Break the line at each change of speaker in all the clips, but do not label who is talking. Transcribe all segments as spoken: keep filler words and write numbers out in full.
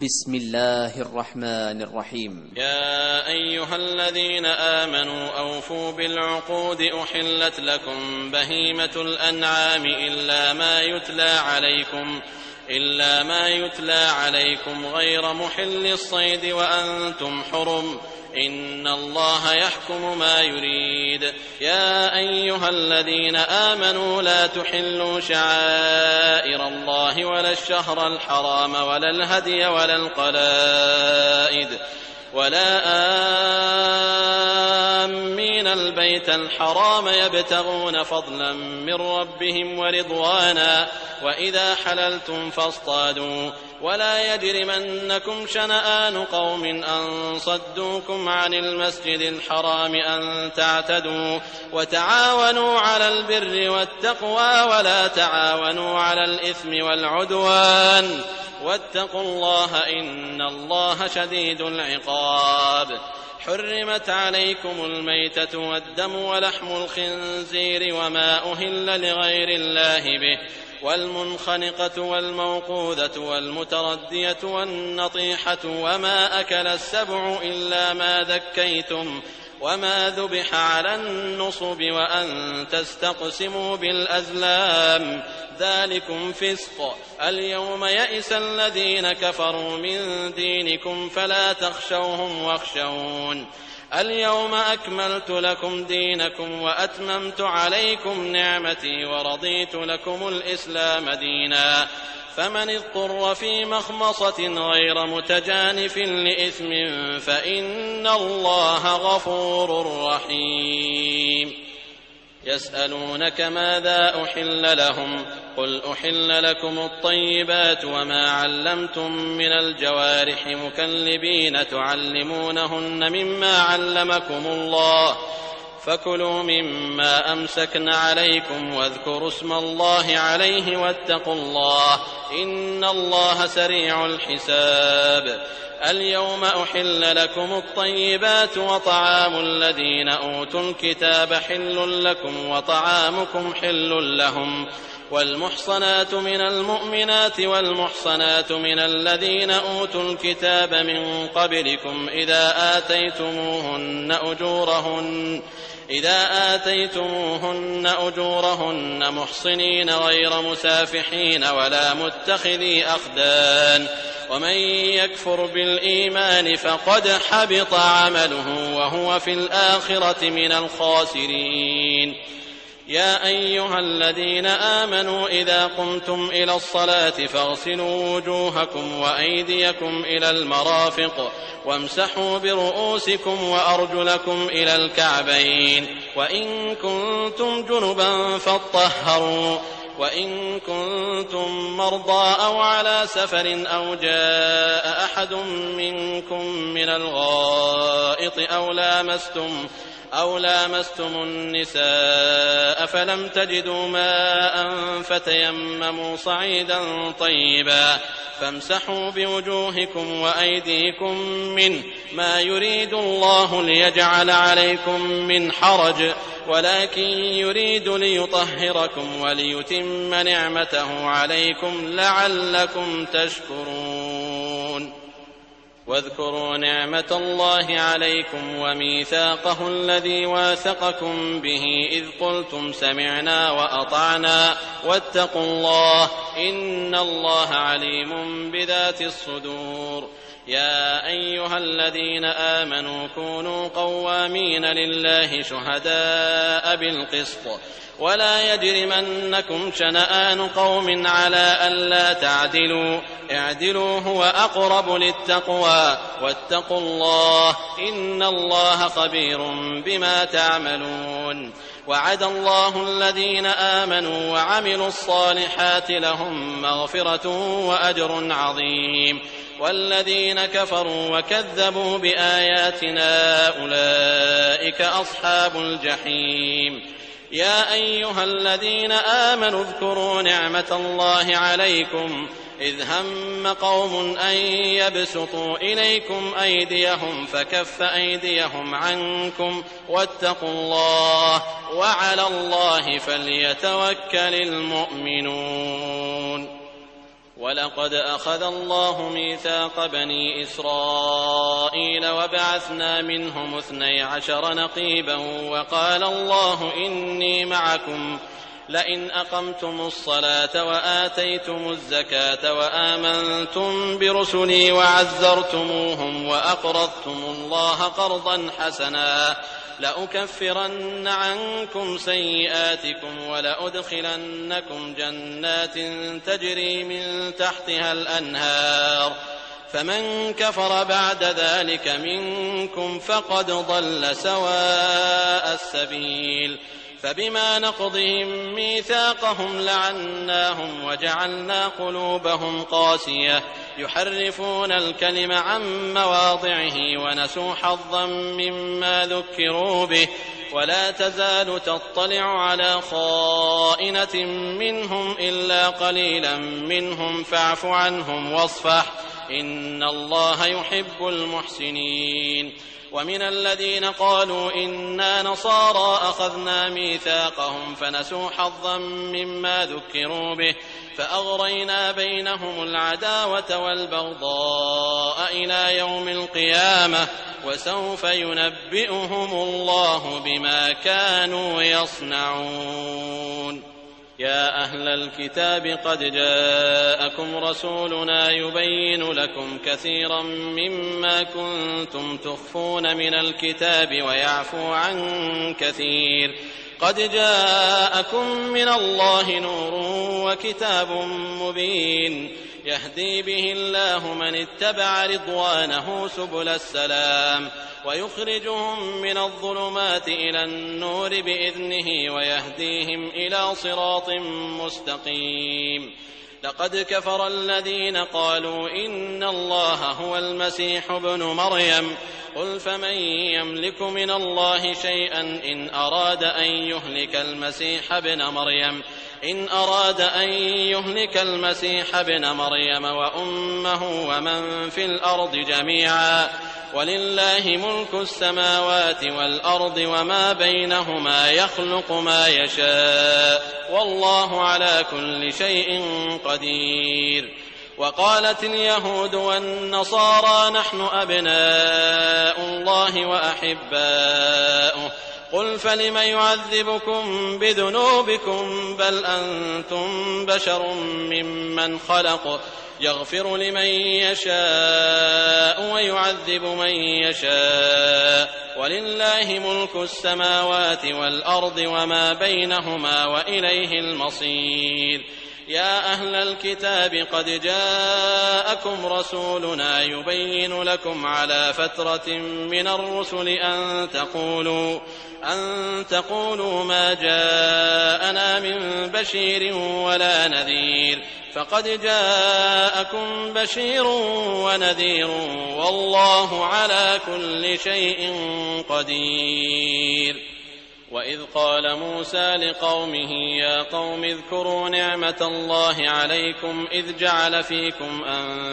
بسم الله الرحمن الرحيم.
يا أيها الذين آمنوا أوفوا بالعقود أحلت لكم بهيمة الأنعام إلا ما يتلى عليكم إلا ما يتلى عليكم غير محل الصيد وأنتم حرم إن الله يحكم ما يريد. يا أيها الذين آمنوا لا تحلوا شعائر الله ولا الشهر الحرام ولا الهدي ولا القلائد ولا آمين البيت الحرام يبتغون فضلا من ربهم ورضوانا وإذا حللتم فاصطادوا ولا يجرمنكم شنآن قوم أن صدوكم عن المسجد الحرام أن تعتدوا وتعاونوا على البر والتقوى ولا تعاونوا على الإثم والعدوان واتقوا الله إن الله شديد العقاب. حرمت عليكم الميتة والدم ولحم الخنزير وما أهل لغير الله به والمنخنقة والموقوذة والمتردية والنطيحة وما أكل السبع إلا ما ذكيتم وما ذبح على النصب وأن تستقسموا بالأزلام ذلكم فسق. اليوم يئس الذين كفروا من دينكم فلا تخشوهم واخشون. اليوم أكملت لكم دينكم وأتممت عليكم نعمتي ورضيت لكم الإسلام دينا. فمن اضطر في مخمصة غير متجانف لإثم فإن الله غفور رحيم. يسألونك ماذا أحل لهم قل أحل لكم الطيبات وما علمتم من الجوارح مكلبين تعلمونهن مما علمكم الله فكلوا مما أمسكن عليكم واذكروا اسم الله عليه واتقوا الله إن الله سريع الحساب. اليوم أحل لكم الطيبات وطعام الذين أوتوا الكتاب حل لكم وطعامكم حل لهم والمحصنات من المؤمنات والمحصنات من الذين أوتوا الكتاب من قبلكم إذا آتيتموهن أجورهن إذا آتيتموهن أجورهن محصنين غير مسافحين ولا متخذي أخدان ومن يكفر بالإيمان فقد حبط عمله وهو في الآخرة من الخاسرين. يا أيها الذين آمنوا إذا قمتم إلى الصلاة فاغسلوا وجوهكم وأيديكم إلى المرافق وامسحوا برؤوسكم وأرجلكم إلى الكعبين وإن كنتم جنبا فاطهروا وإن كنتم مرضى أو على سفر أو جاء أحد منكم من الغائط أو لامستم أو لامستم النساء فلم تجدوا ماء فتيمموا صعيدا طيبا فامسحوا بوجوهكم وأيديكم منه ما يريد الله ليجعل عليكم من حرج ولكن يريد ليطهركم وليتم نعمته عليكم لعلكم تشكرون. واذكروا نعمة الله عليكم وميثاقه الذي واثقكم به إذ قلتم سمعنا وأطعنا واتقوا الله إن الله عليم بذات الصدور. يا أيها الذين آمنوا كونوا قوامين لله شهداء بالقسط ولا يجرمنكم شنآن قوم على ألا تعدلوا اعدلوا هو أقرب للتقوى واتقوا الله إن الله خبير بما تعملون. وعد الله الذين آمنوا وعملوا الصالحات لهم مغفرة وأجر عظيم والذين كفروا وكذبوا بآياتنا أولئك أصحاب الجحيم. يا أيها الذين آمنوا اذكروا نعمة الله عليكم إذ هم قوم أن يبسطوا إليكم أيديهم فكف أيديهم عنكم واتقوا الله وعلى الله فليتوكل المؤمنون. ولقد أخذ الله ميثاق بني إسرائيل وبعثنا منهم اثني عشر نقيبا وقال الله إني معكم لئن أقمتم الصلاة وآتيتم الزكاة وآمنتم برسلي وعزرتموهم وأقرضتم الله قرضا حسنا لأكفرن عنكم سيئاتكم ولأدخلنكم جنات تجري من تحتها الأنهار فمن كفر بعد ذلك منكم فقد ضل سواء السبيل فبما نقضهم ميثاقهم لعناهم وجعلنا قلوبهم قاسية يحرفون الكلم عن مواضعه ونسوا حظا مما ذكروا به ولا تزال تطلع على خائنة منهم إلا قليلا منهم فاعف عنهم واصفح إن الله يحب المحسنين. ومن الذين قالوا إنا نصارى أخذنا ميثاقهم فنسوا حظا مما ذكروا به فأغرينا بينهم العداوة والبغضاء إلى يوم القيامة وسوف ينبئهم الله بما كانوا يصنعون. يا أهل الكتاب قد جاءكم رسولنا يبين لكم كثيرا مما كنتم تخفون من الكتاب ويعفو عن كثير قد جاءكم من الله نور وكتاب مبين يهدي به الله من اتبع رضوانه سبل السلام ويخرجهم من الظلمات إلى النور بإذنه ويهديهم إلى صراط مستقيم. لقد كفر الذين قالوا إن الله هو المسيح ابن مريم قل فمن يملك من الله شيئا إن أراد أن يهلك المسيح ابن مريم إن أراد أن يهلك المسيح ابن مريم وأمه ومن في الأرض جميعا ولله ملك السماوات والأرض وما بينهما يخلق ما يشاء والله على كل شيء قدير. وقالت اليهود والنصارى نحن أبناء الله وأحباؤه قل فلم يعذبكم بذنوبكم بل أنتم بشر ممن خلق يغفر لمن يشاء ويعذب من يشاء ولله ملك السماوات والأرض وما بينهما وإليه المصير. يا أهل الكتاب قد جاءكم رسولنا يبين لكم على فترة من الرسل أن تقولوا أن تقولوا ما جاءنا من بشير ولا نذير فقد جاءكم بشير ونذير والله على كل شيء قدير. وإذ قال موسى لقومه يا قوم اذكروا نعمة الله عليكم إذ جعل فيكم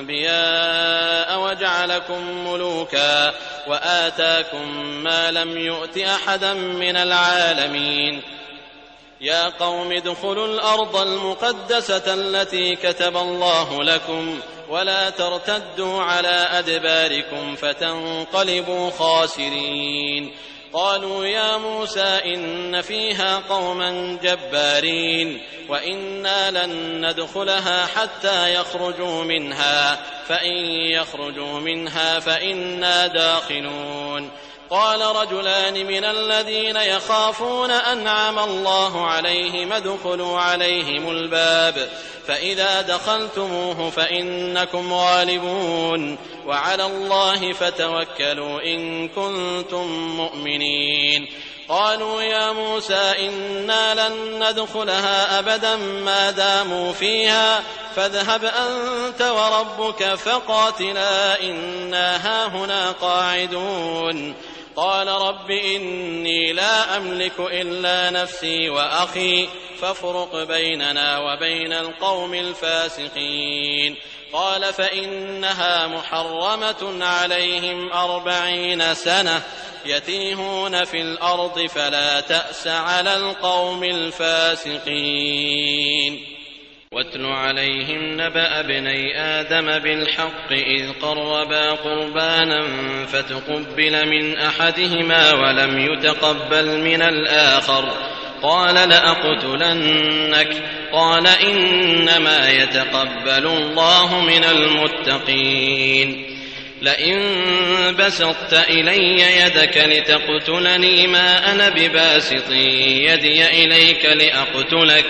أنبياء وجعلكم ملوكا وآتاكم ما لم يؤت أحدا من العالمين. يا قوم ادخلوا الأرض المقدسة التي كتب الله لكم ولا ترتدوا على أدباركم فتنقلبوا خاسرين. قالوا يا موسى إن فيها قوما جبارين وإنا لن ندخلها حتى يخرجوا منها فإن يخرجوا منها فإنا داخلون. قال رجلان من الذين يخافون أنعم الله عليهم ادخلوا عليهم الباب فإذا دخلتموه فإنكم غالبون وعلى الله فتوكلوا إن كنتم مؤمنين. قالوا يا موسى إنا لن ندخلها أبدا ما داموا فيها فاذهب أنت وربك فقاتلا إنا هاهنا قاعدون. قال رب إني لا أملك إلا نفسي وأخي فافرق بيننا وبين القوم الفاسقين. قال فإنها محرمة عليهم أربعين سنة يتيهون في الأرض فلا تأس على القوم الفاسقين. واتل عليهم نبأ ابني آدم بالحق إذ قربا قربانا فتقبل من أحدهما ولم يتقبل من الآخر قال لأقتلنك قال إنما يتقبل الله من المتقين لئن بسطت إلي يدك لتقتلني ما أنا بباسط يدي إليك لأقتلك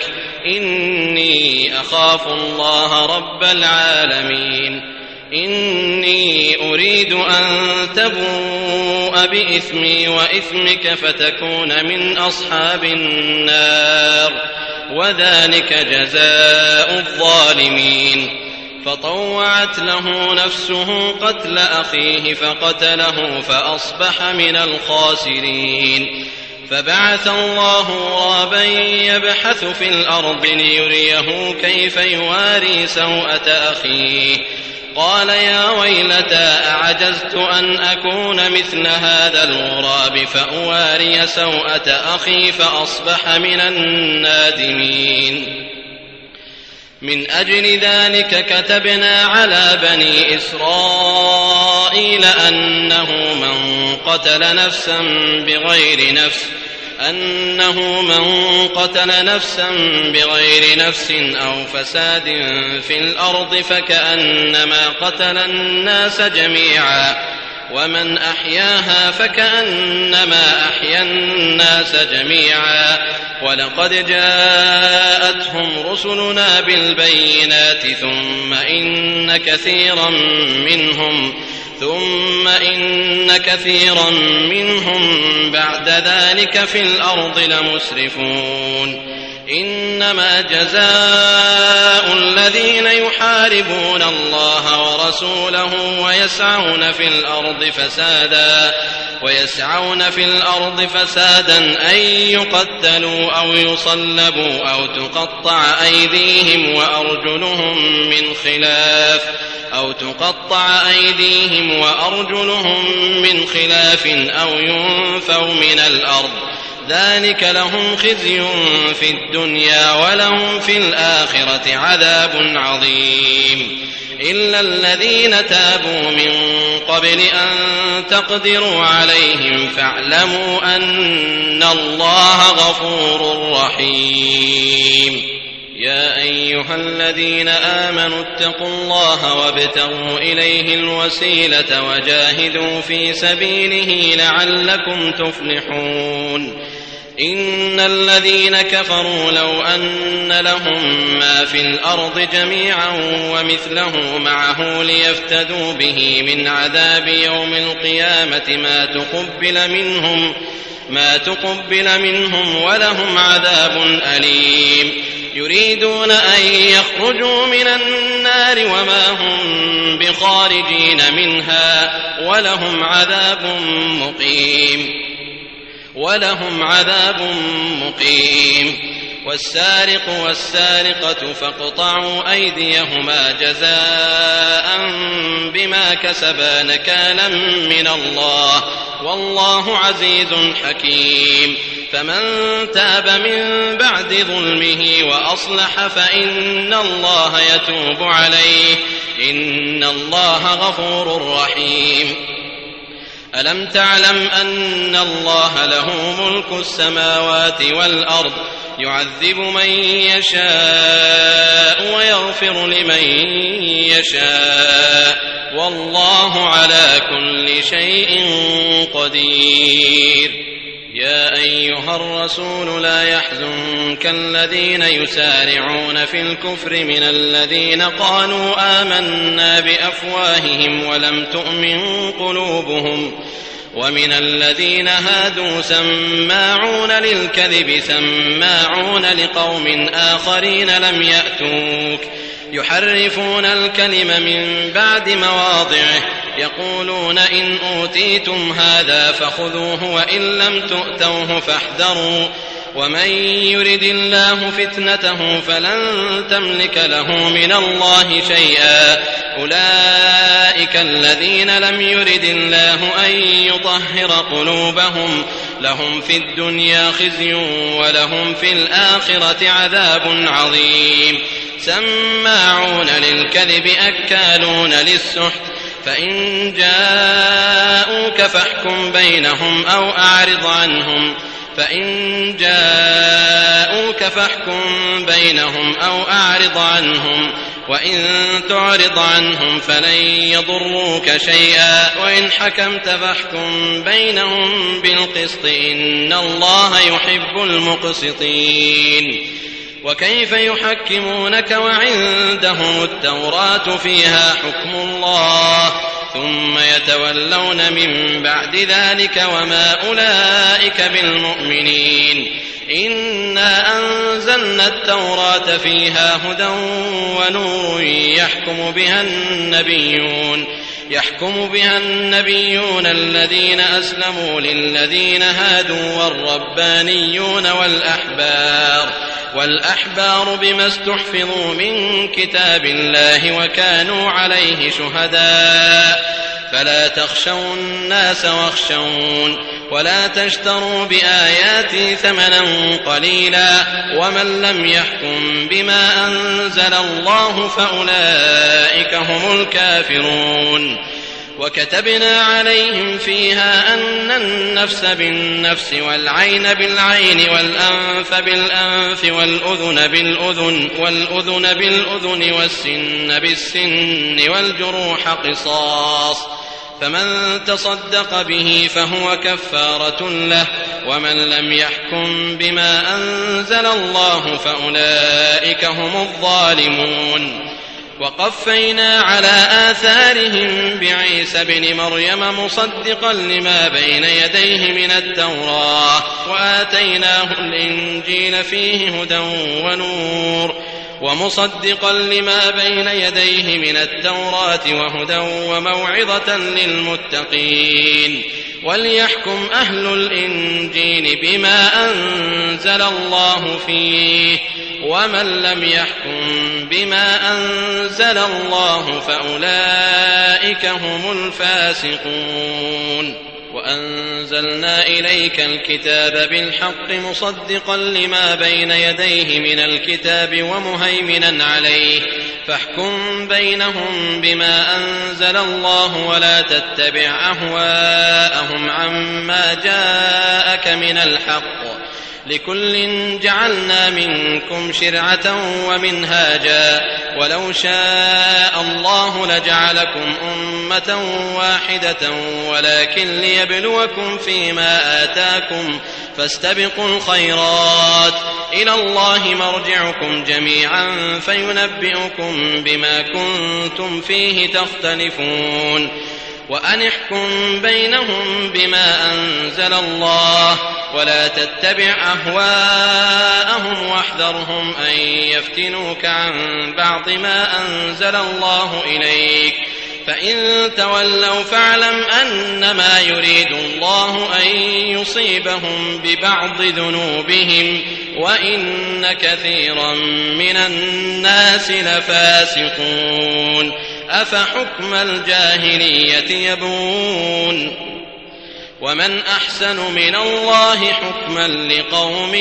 إني أخاف الله رب العالمين إني أريد أن تبوء بإثمي وإثمك فتكون من أصحاب النار وذلك جزاء الظالمين فطوعت له نفسه قتل أخيه فقتله فأصبح من الخاسرين فبعث الله غرابا يبحث في الأرض ليريه كيف يواري سوءة أخيه قال يا ويلتى أعجزت أن أكون مثل هذا الغراب فأواري سوءة أخي فأصبح من النادمين من أجل ذلك كتبنا على بني إسرائيل أنه من قتل نفسا بغير نفس أنه من قتل نفسا بغير نفس أو فساد في الأرض فكأنما قتل الناس جميعا ومن أحياها فكأنما أحيا الناس جميعا ولقد جاءتهم رسلنا بالبينات ثم إن كثيرا منهم ثم إن كثيرا منهم بعد ذلك في الأرض لمسرفون إنما جزاء الذين يحاربون الله ورسوله ويسعون في الأرض فسادا ويسعون في الأرض فسادا أن يقتلوا أو يصلبوا أو تقطع أيديهم وأرجلهم من خلاف أو تقطع أيديهم وأرجلهم من خلاف أو ينفوا من الأرض ذلك لهم خزي في الدنيا ولهم في الآخرة عذاب عظيم إلا الذين تابوا من قبل أن تقدروا عليهم فاعلموا أن الله غفور رحيم يا أيها الذين آمنوا اتقوا الله وابتغوا إليه الوسيلة وجاهدوا في سبيله لعلكم تفلحون إن الذين كفروا لو أن لهم ما في الأرض جميعا ومثله معه ليفتدوا به من عذاب يوم القيامة ما تقبل منهم ما تقبل منهم ولهم عذاب أليم يريدون أن يخرجوا من النار وما هم بخارجين منها ولهم عذاب مقيم ولهم عذاب مقيم والسارق والسارقة فاقطعوا أيديهما جزاء بما كسبا نكالا من الله والله عزيز حكيم فمن تاب من بعد ظلمه وأصلح فإن الله يتوب عليه إن الله غفور رحيم ألم تعلم أن الله له ملك السماوات والأرض يعذب من يشاء ويغفر لمن يشاء والله على كل شيء قدير يا أيها الرسول لا يحزنك الذين يسارعون في الكفر من الذين قالوا آمنا بأفواههم ولم تؤمن قلوبهم ومن الذين هادوا سماعون للكذب سماعون لقوم آخرين لم يأتوك يحرفون الكلم من بعد مواضعه يقولون إن أوتيتم هذا فخذوه وإن لم تؤتوه فاحذروا ومن يرد الله فتنته فلن تملك له من الله شيئا أولئك الذين لم يرد الله أن يطهر قلوبهم لهم في الدنيا خزي ولهم في الآخرة عذاب عظيم سماعون للكذب أكالون للسحت فإن جاءوك فاحكم بينهم أو أعرض عنهم فإن جاءوك فاحكم بينهم أو أعرض عنهم وإن تعرض عنهم فلن يضروك شيئا وإن حكمت فاحكم بينهم بالقسط إن الله يحب المقسطين. وكيف يحكمونك وعندهم التوراة فيها حكم الله ثم يتولون من بعد ذلك وما أولئك بالمؤمنين. إنا أنزلنا التوراة فيها هدى ونور يحكم بها النبيون يحكم بها النبيون الذين أسلموا للذين هادوا والربانيون والأحبار والأحبار بما استحفظوا من كتاب الله وكانوا عليه شهداء فلا تخشوا الناس واخشون ولا تشتروا بآياتي ثمنا قليلا ومن لم يحكم بما أنزل الله فأولئك هم الكافرون. وكتبنا عليهم فيها أن النفس بالنفس والعين بالعين والأنف بالأنف والأذن بالأذن والأذن بالأذن والسن بالسن والجروح قصاص فمن تصدق به فهو كفارة له ومن لم يحكم بما أنزل الله فأولئك هم الظالمون. وقفينا على آثارهم بعيسى بن مريم مصدقا لما بين يديه من التوراة وآتيناه الإنجيل فيه هدى ونور ومصدقا لما بين يديه من التوراة وهدى وموعظة للمتقين. وليحكم أهل الإنجيل بما أنزل الله فيه ومن لم يحكم بما أنزل الله فأولئك هم الفاسقون. وأنزلنا إليك الكتاب بالحق مصدقا لما بين يديه من الكتاب ومهيمنا عليه فاحكم بينهم بما أنزل الله ولا تتبع أهواءهم عما جاءك من الحق لكل جعلنا منكم شرعة ومنهاجا ولو شاء الله لجعلكم أمة واحدة ولكن ليبلوكم فيما آتاكم فاستبقوا الخيرات إلى الله مرجعكم جميعا فينبئكم بما كنتم فيه تختلفون. وأن احكم بينهم بما أنزل الله ولا تتبع أهواءهم واحذرهم أن يفتنوك عن بعض ما أنزل الله إليك فإن تولوا فاعلم أنما يريد الله أن يصيبهم ببعض ذنوبهم وإن كثيرا من الناس لفاسقون. أفحكم الجاهلية يبغون ومن أحسن من الله حكما لقوم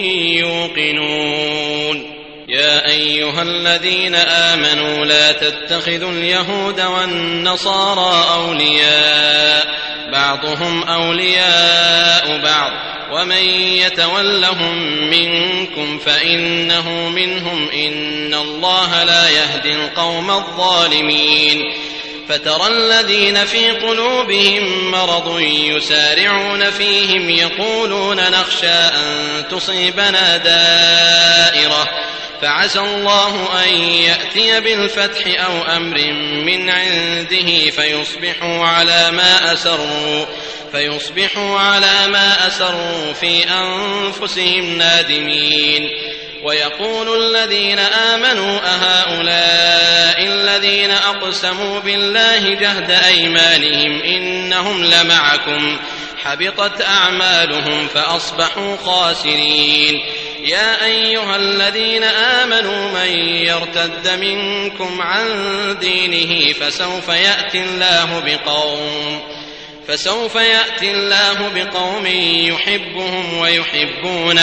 يوقنون. يا أيها الذين آمنوا لا تتخذوا اليهود والنصارى أولياء بعضهم أولياء بعض ومن يتولهم منكم فإنه منهم إن الله لا يهدي القوم الظالمين. فترى الذين في قلوبهم مرض يسارعون فيهم يقولون نخشى أن تصيبنا دائرة فعسى الله أن يأتي بالفتح أو أمر من عنده فيصبحوا على ما أسروا فيصبحوا على ما أسروا في أنفسهم نادمين. ويقول الذين آمنوا أهؤلاء الذين أقسموا بالله جهد أيمانهم إنهم لمعكم حبطت أعمالهم فأصبحوا خاسرين. يا أيها الذين آمنوا من يرتد منكم عن دينه فسوف يأتي الله بقوم فسوف يأتي الله بقوم يحبهم ويحبونه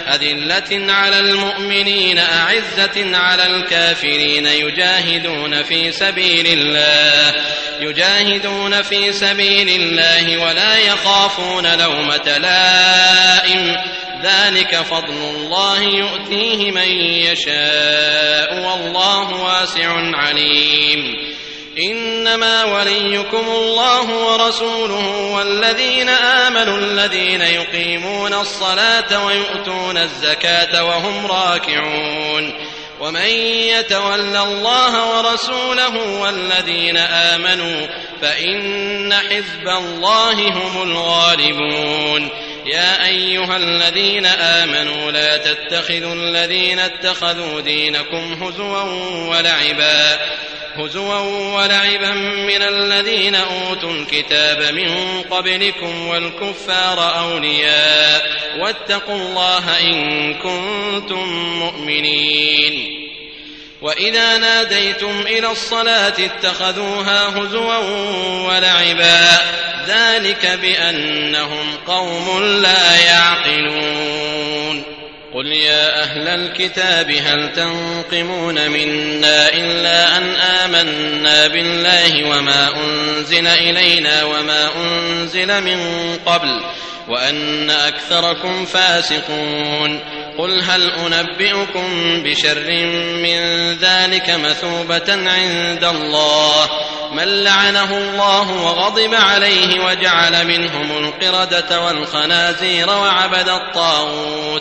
أذلة على المؤمنين أعزة على الكافرين يجاهدون في سبيل الله يجاهدون في سبيل الله ولا يخافون لومة لائم ذلك فضل الله يؤتيه من يشاء والله واسع عليم إنما وليكم الله ورسوله والذين آمنوا الذين يقيمون الصلاة ويؤتون الزكاة وهم راكعون ومن يتول الله ورسوله والذين آمنوا فإن حزب الله هم الغالبون يا أيها الذين آمنوا لا تتخذوا الذين اتخذوا دينكم هزوا ولعبا هزوا ولعبا من الذين أوتوا الكتاب من قبلكم والكفار أولياء واتقوا الله إن كنتم مؤمنين وإذا ناديتم إلى الصلاة اتخذوها هزوا ولعبا ذلك بأنهم قوم لا يعقلون قل يا أهل الكتاب هل تنقمون منا إلا أن آمنا بالله وما أنزل إلينا وما أنزل من قبل وأن أكثركم فاسقون قل هل أنبئكم بشر من ذلك مثوبة عند الله من لعنه الله وغضب عليه وجعل منهم القردة والخنازير وعبد الطاغوت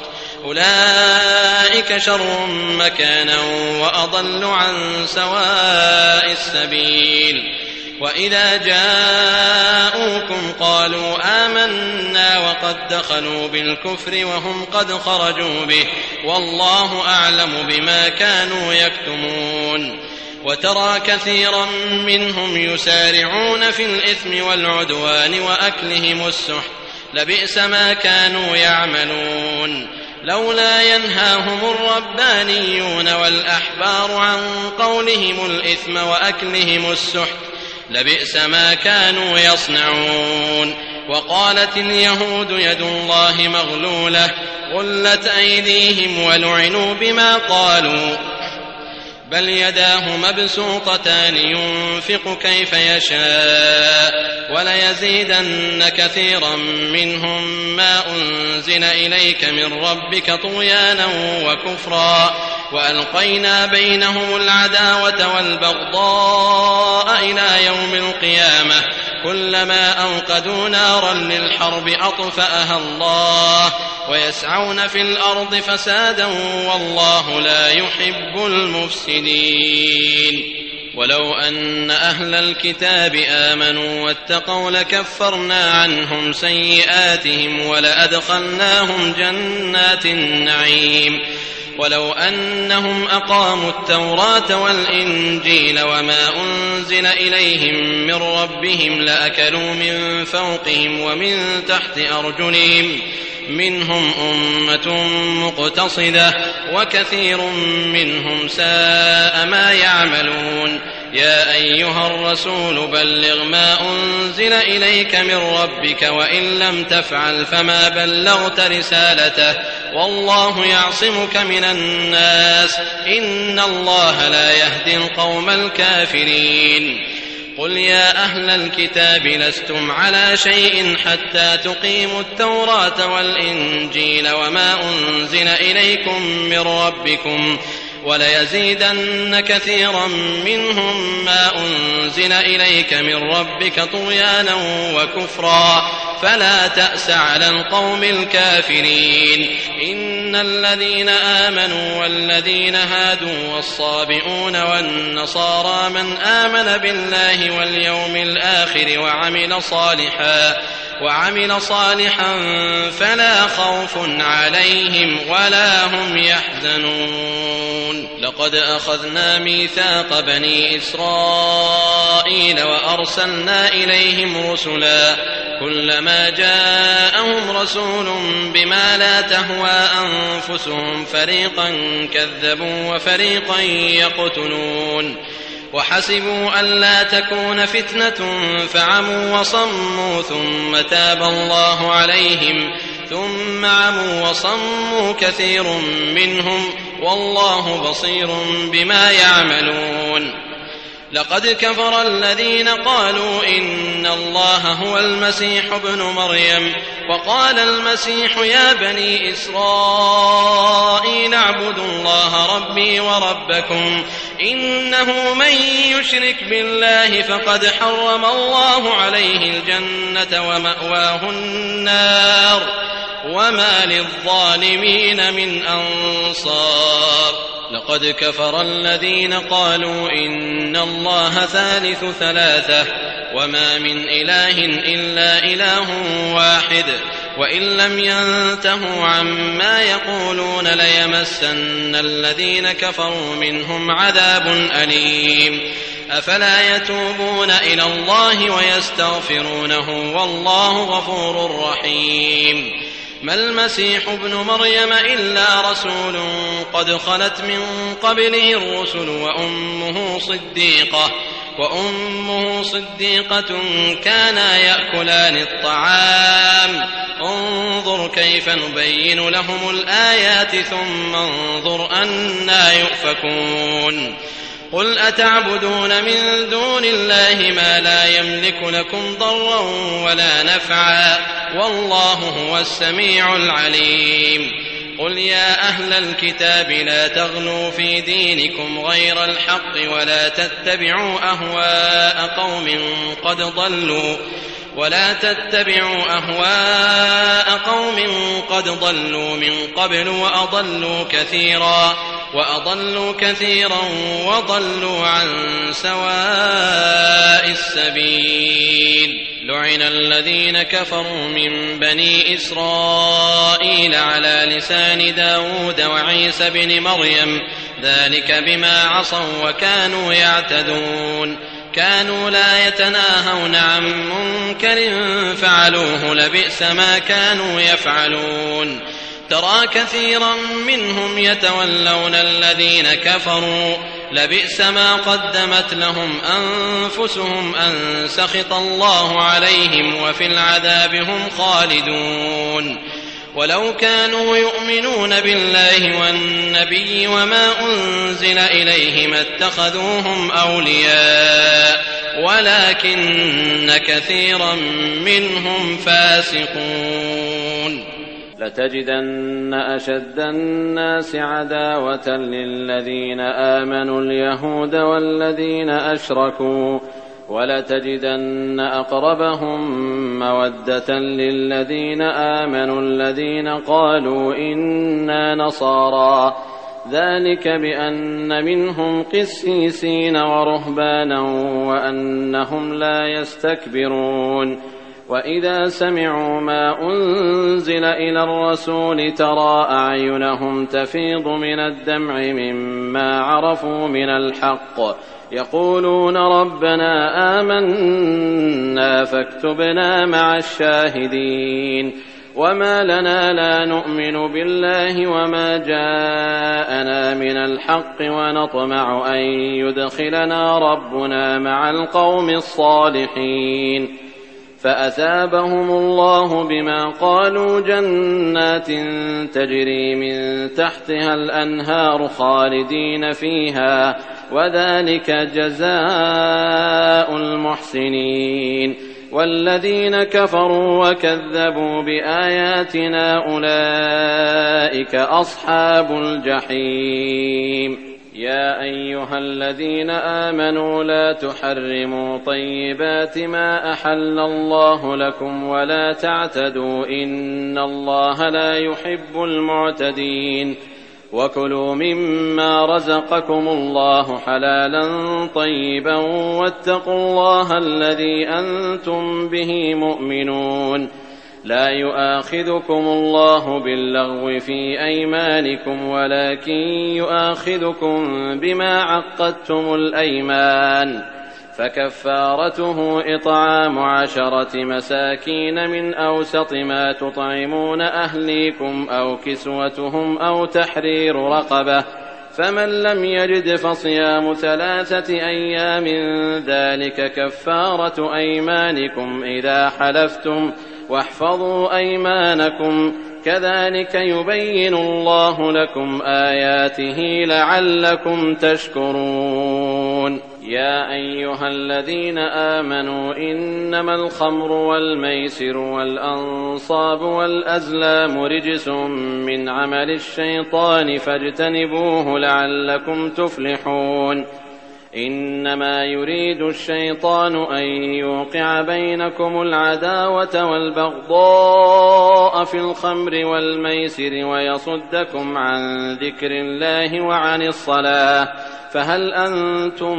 أولئك شر مكانا وأضل عن سواء السبيل وإذا جاءوكم قالوا آمنا وقد دخلوا بالكفر وهم قد خرجوا به والله أعلم بما كانوا يكتمون وترى كثيرا منهم يسارعون في الإثم والعدوان وأكلهم السحت لبئس ما كانوا يعملون لولا ينهاهم الربانيون والأحبار عن قولهم الإثم وأكلهم السحت لبئس ما كانوا يصنعون وقالت اليهود يد الله مغلولة غلت أيديهم ولعنوا بما قالوا بل يداه مبسوطتان ينفق كيف يشاء وليزيدن كثيرا منهم ما أنزل إليك من ربك طغيانا وكفرا وألقينا بينهم العداوة والبغضاء إلى يوم القيامة كلما أوقدوا نارا للحرب أطفأها الله ويسعون في الأرض فسادا والله لا يحب المفسدين ولو أن أهل الكتاب آمنوا واتقوا لكفرنا عنهم سيئاتهم ولأدخلناهم جنات النعيم ولو أنهم أقاموا التوراة والإنجيل وما أنزل إليهم من ربهم لأكلوا من فوقهم ومن تحت أرجلهم منهم أمة مقتصدة وكثير منهم ساء ما يعملون يا أيها الرسول بلغ ما أنزل إليك من ربك وإن لم تفعل فما بلغت رسالته والله يعصمك من الناس إن الله لا يهدي القوم الكافرين قل يا أهل الكتاب لستم على شيء حتى تقيموا التوراة والإنجيل وما أنزل إليكم من ربكم وليزيدن كثيرا منهم ما أنزل إليك من ربك طغيانا وكفرا فلا تأس على القوم الكافرين إن الذين آمنوا والذين هادوا والصابئون والنصارى من آمن بالله واليوم الآخر وعمل صالحا وعمل صالحا فلا خوف عليهم ولا هم يحزنون لقد أخذنا ميثاق بني إسرائيل وأرسلنا إليهم رسلا كلما جاءهم رسول بما لا تهوى أنفسهم فريقا كذبوا وفريقا يقتلون وحسبوا ألا تكون فتنة فعموا وصموا ثم تاب الله عليهم ثم عموا وصموا كثير منهم والله بصير بما يعملون. لقد كفر الذين قالوا إن الله هو المسيح ابن مريم وقال المسيح يا بني إسرائيل اعبدوا الله ربي وربكم إنه من يشرك بالله فقد حرم الله عليه الجنة ومأواه النار وما للظالمين من أنصار. لقد كفر الذين قالوا إن الله ثالث ثلاثة وما من إله إلا إله واحد وإن لم ينتهوا عما يقولون ليمسن الذين كفروا منهم عذاب أليم. أفلا يتوبون إلى الله ويستغفرونه والله غفور رحيم. ما المسيح ابن مريم إلا رسول قد خلت من قبله الرسل وأمه صديقة وأمه صديقة كانا يأكلان الطعام انظر كيف نبين لهم الآيات ثم انظر أنى يؤفكون. قل أتعبدون من دون الله ما لا يملك لكم ضرا ولا نفعا والله هو السميع العليم. قل يا أهل الكتاب لا تغلوا في دينكم غير الحق ولا تتبعوا أهواء قوم قد ضلوا ولا تتبعوا أهواء قوم قد ضلوا من قبل وأضلوا كثيرا وأضلوا كثيرا وضلوا عن سواء السبيل. لعن الذين كفروا من بني إسرائيل على لسان داود وعيسى بن مريم ذلك بما عصوا وكانوا يعتدون. كانوا لا يتناهون عن منكر فعلوه لبئس ما كانوا يفعلون. ترى كثيرا منهم يتولون الذين كفروا لبئس ما قدمت لهم أنفسهم أن سخط الله عليهم وفي العذاب هم خالدون. ولو كانوا يؤمنون بالله والنبي وما أنزل إليه ما اتخذوهم أولياء ولكن كثيرا منهم فاسقون.
لتجدن أشد الناس عداوة للذين آمنوا اليهود والذين أشركوا ولتجدن أقربهم مودة للذين آمنوا الذين قالوا إنا نصارى ذلك بأن منهم قسيسين ورهبانا وأنهم لا يستكبرون. وإذا سمعوا ما أنزل إلى الرسول ترى أعينهم تفيض من الدمع مما عرفوا من الحق يقولون ربنا آمنا فاكتبنا مع الشاهدين. وما لنا لا نؤمن بالله وما جاءنا من الحق ونطمع أن يدخلنا ربنا مع القوم الصالحين. فأثابهم الله بما قالوا جنات تجري من تحتها الأنهار خالدين فيها وذلك جزاء المحسنين. والذين كفروا وكذبوا بآياتنا أولئك أصحاب الجحيم. يا أيها الذين آمنوا لا تحرموا طيبات ما أحل الله لكم ولا تعتدوا إن الله لا يحب المعتدين. وكلوا مما رزقكم الله حلالا طيبا واتقوا الله الذي أنتم به مؤمنون. لا يؤاخذكم الله باللغو في أيمانكم ولكن يؤاخذكم بما عقدتم الأيمان فكفارته إطعام عشرة مساكين من أوسط ما تطعمون أهليكم أو كسوتهم أو تحرير رقبة فمن لم يجد فصيام ثلاثة أيام ذلك كفارة أيمانكم إذا حلفتم واحفظوا أيمانكم كذلك يبين الله لكم آياته لعلكم تشكرون. يا أيها الذين آمنوا إنما الخمر والميسر والأنصاب والأزلام رجس من عمل الشيطان فاجتنبوه لعلكم تفلحون. إنما يريد الشيطان أن يوقع بينكم العداوة والبغضاء في الخمر والميسر ويصدكم عن ذكر الله وعن الصلاة فهل أنتم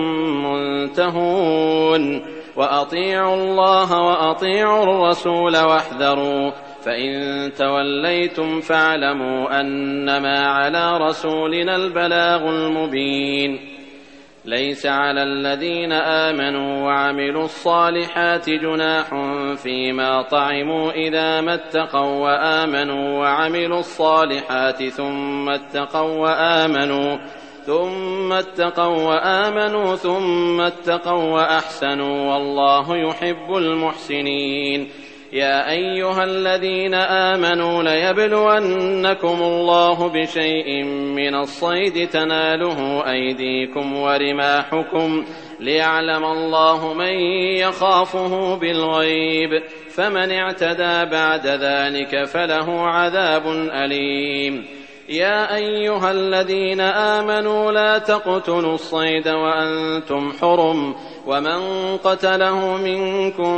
منتهون؟ وأطيعوا الله وأطيعوا الرسول واحذروا فإن توليتم فاعلموا أنما على رسولنا البلاغ المبين. ليس على الذين آمنوا وعملوا الصالحات جناح فيما طعموا إذا ما اتقوا وآمنوا وعملوا الصالحات ثم اتقوا وآمنوا ثم اتقوا وآمنوا ثم اتقوا وأحسنوا والله يحب المحسنين. يا أيها الذين آمنوا ليبلونكم الله بشيء من الصيد تناله أيديكم ورماحكم ليعلم الله من يخافه بالغيب فمن اعتدى بعد ذلك فله عذاب أليم. يا أيها الذين آمنوا لا تقتلوا الصيد وأنتم حرم ومن قتله منكم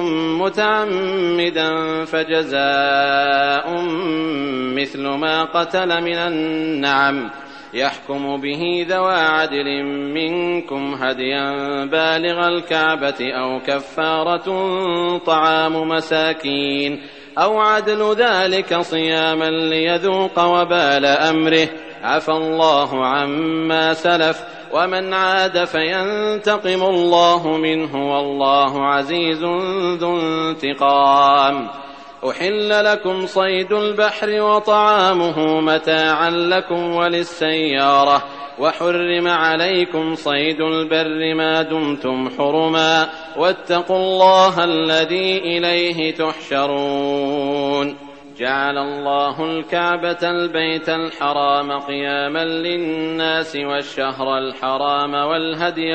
متعمدا فجزاء مثل ما قتل من النعم يحكم به ذوى عدل منكم هديا بالغ الكعبة أو كفارة طعام مساكين أو عدل ذلك صياما ليذوق وبال أمره عفى الله عما سلف ومن عاد فينتقم الله منه والله عزيز ذو انتقام. أحل لكم صيد البحر وطعامه متاعا لكم وللسيارة وحرم عليكم صيد البر ما دمتم حرما واتقوا الله الذي إليه تحشرون. جعل الله الكعبة البيت الحرام قياما للناس والشهر الحرام والهدي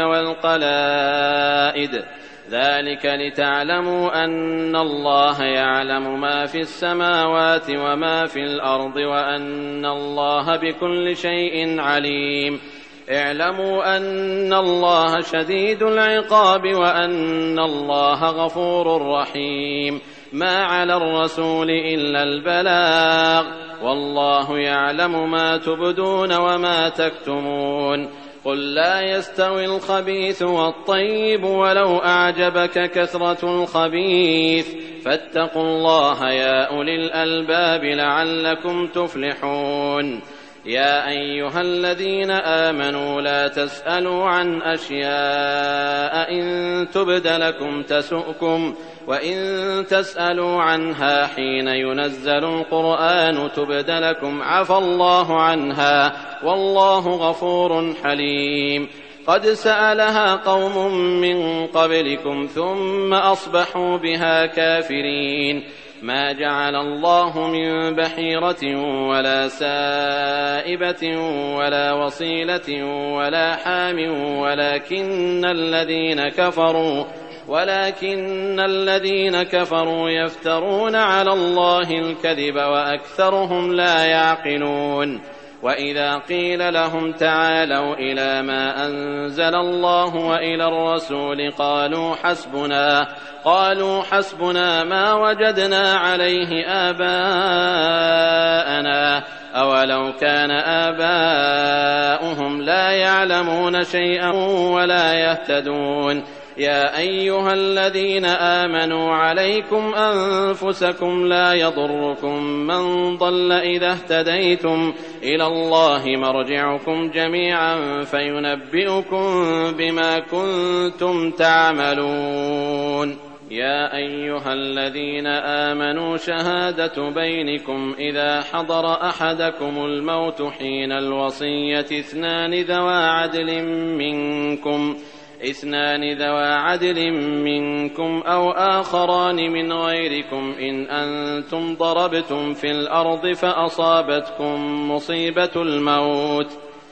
والقلائد ذلك لتعلموا أن الله يعلم ما في السماوات وما في الأرض وأن الله بكل شيء عليم. اعلموا أن الله شديد العقاب وأن الله غفور رحيم. ما على الرسول إلا البلاغ والله يعلم ما تبدون وما تكتمون. قل لا يستوي الخبيث والطيب ولو أعجبك كثرة الخبيث فاتقوا الله يا أولي الألباب لعلكم تفلحون. يا أيها الذين آمنوا لا تسألوا عن أشياء إن تبد لكم تسؤكم وإن تسألوا عنها حين ينزل القرآن تبد لكم عفى الله عنها والله غفور حليم. قد سألها قوم من قبلكم ثم أصبحوا بها كافرين. ما جعل الله من بحيرة ولا سائبة ولا وصيلة ولا حام ولكن الذين كفروا ولكن الذين كفروا يفترون على الله الكذب وأكثرهم لا يعقلون. وإذا قيل لهم تعالوا إلى ما أنزل الله وإلى الرسول قالوا حسبنا قالوا حسبنا ما وجدنا عليه آباءنا أولو كان آباؤهم لا يعلمون شيئا ولا يهتدون. يا أيها الذين آمنوا عليكم أنفسكم لا يضركم من ضل إذا اهتديتم إلى الله مرجعكم جميعا فينبئكم بما كنتم تعملون. يا أيها الذين آمنوا شهادة بينكم إذا حضر أحدكم الموت حين الوصية اثنان ذوى عدل منكم اثنان ذوى عدل منكم أو آخران من غيركم إن أنتم ضربتم في الأرض فأصابتكم مصيبة الموت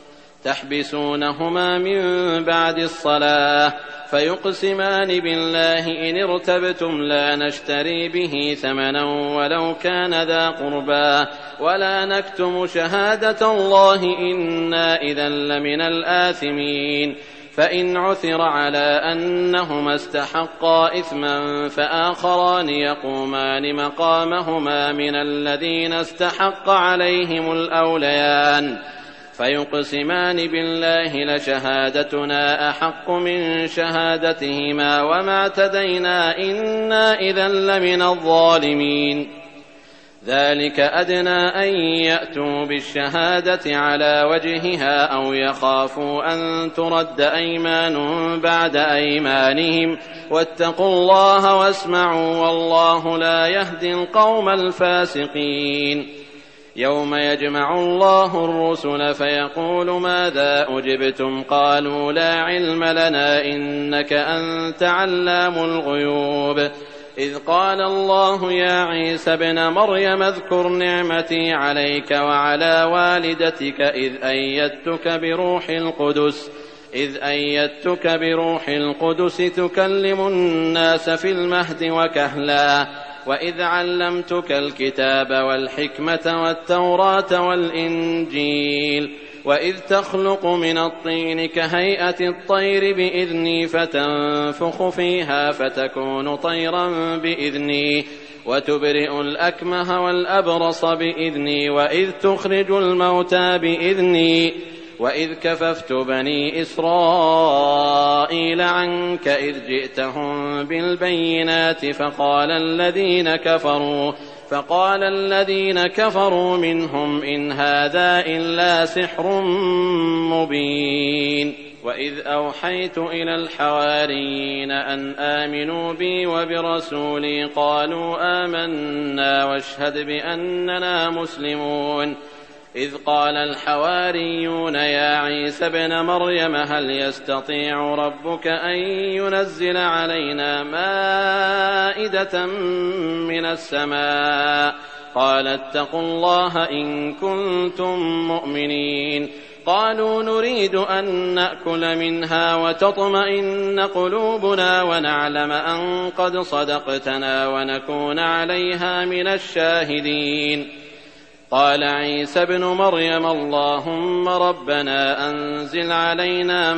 تحبسونهما من بعد الصلاة فيقسمان بالله إن ارتبتم لا نشتري به ثمنا ولو كان ذا قربى ولا نكتم شهادة الله إنا إذا لمن الآثمين فإن عثر على أنهما استحقا إثما فآخران يقومان مقامهما من الذين استحق عليهم الأوليان فيقسمان بالله لشهادتنا أحق من شهادتهما وما اعتدينا إنا إذا لمن الظالمين ذلك أدنى أن يأتوا بالشهادة على وجهها أو يخافوا أن ترد أيمان بعد أيمانهم واتقوا الله واسمعوا والله لا يهدي القوم الفاسقين يوم يجمع الله الرسل فيقول ماذا أجبتم قالوا لا علم لنا إنك أنت علام الغيوب إذ قال الله يا عيسى ابن مريم اذكر نعمتي عليك وعلى والدتك إذ أيدتك بروح القدس إذ أيدتك بروح القدس تكلم الناس في المهد وكهلا وإذ علمتك الكتاب والحكمة والتوراة والإنجيل وإذ تخلق من الطين كهيئة الطير بإذني فتنفخ فيها فتكون طيرا بإذني وتبرئ الأكمه والأبرص بإذني وإذ تخرج الموتى بإذني وإذ كففت بني إسرائيل عنك إذ جئتهم بالبينات فقال الذين كفروا فقال الذين كفروا منهم إن هذا إلا سحر مبين وإذ أوحيت إلى الحواريين أن آمنوا بي وبرسولي قالوا آمنا واشهد بأننا مسلمون إذ قال الحواريون يا عيسى ابن مريم هل يستطيع ربك أن ينزل علينا مائدة من السماء قال اتقوا الله إن كنتم مؤمنين قالوا نريد أن نأكل منها وتطمئن قلوبنا ونعلم أن قد صدقتنا ونكون عليها من الشاهدين قال عيسى ابن مريم اللهم ربنا أنزل علينا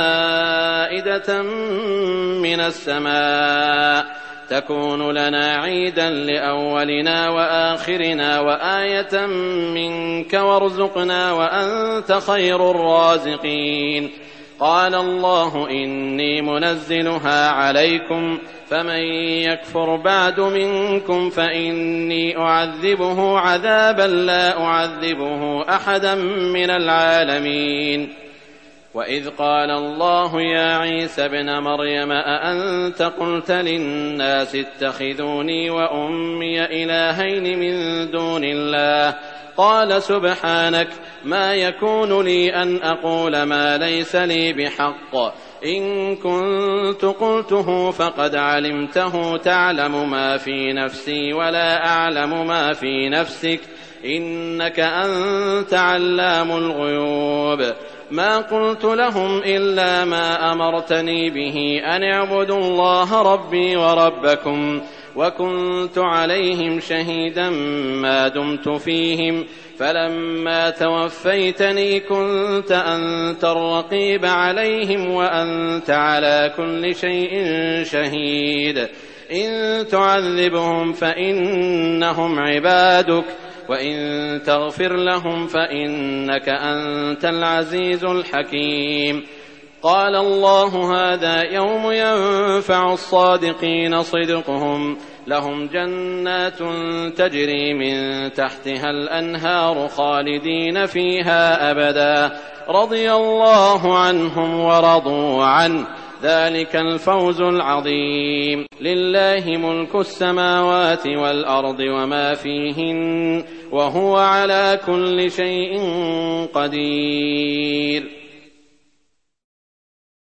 مائدة من السماء تكون لنا عيدا لأولنا وآخرنا وآية منك وارزقنا وأنت خير الرازقين قال الله إني منزلها عليكم فمن يكفر بعد منكم فإني أعذبه عذابا لا أعذبه أحدا من العالمين وإذ قال الله يا عيسى ابن مريم أأنت قلت للناس اتخذوني وأمي إلهين من دون الله قال سبحانك ما يكون لي أن أقول ما ليس لي بحق إن كنت قلته فقد علمته تعلم ما في نفسي ولا أعلم ما في نفسك إنك أنت علام الغيوب ما قلت لهم إلا ما أمرتني به أن اعبدوا الله ربي وربكم وكنت عليهم شهيدا ما دمت فيهم فلما توفيتني كنت أنت الرقيب عليهم وأنت على كل شيء شهيد إن تعذبهم فإنهم عبادك وإن تغفر لهم فإنك أنت العزيز الحكيم قال الله هذا يوم ينفع الصادقين صدقهم لهم جنات تجري من تحتها الأنهار خالدين فيها أبدا رضي الله عنهم ورضوا عنه ذلك الفوز العظيم لله ملك السماوات والأرض وما فيهن وهو على كل شيء قدير